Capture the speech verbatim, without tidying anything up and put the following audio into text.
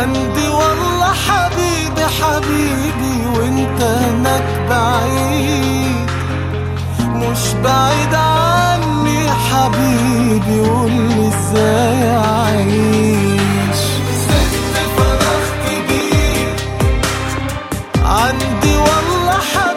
عندي والله حبيبي حبيبي وانت هناك بعيد، مش بعيد عني حبيبي قولي ازاي اعيش. سبت فراغ كبير عندي والله حبيبي